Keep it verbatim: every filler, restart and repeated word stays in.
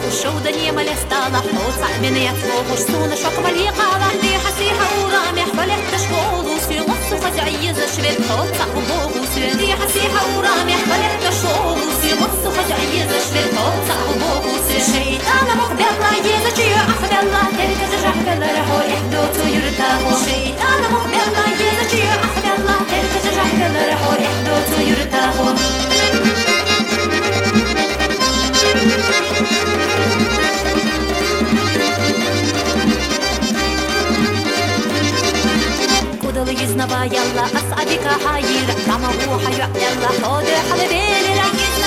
الشودة نيمة لستالة حوت من يتفوق السون شوك ملي قالة دي حسيحة ورامح فلحت شغول وسي وصو فزعيز شبيت حوت صعبوه وسي دي حسيحة ورامح فلحت شغول وسي وصو فزعيز شبيت حوت صعبوه وسي شيطان مقبل لا يزجي أخبل لا تلك جرح بلا رحو إحدوت يرتاحو شيطان مقبل لا يزجي أخبل لا تلك جرح بلا رحو إحدوت يرتاحو يزنبا يلا أسعدك حاير كما هو حيا يلا حوض حلبين لا يزنبا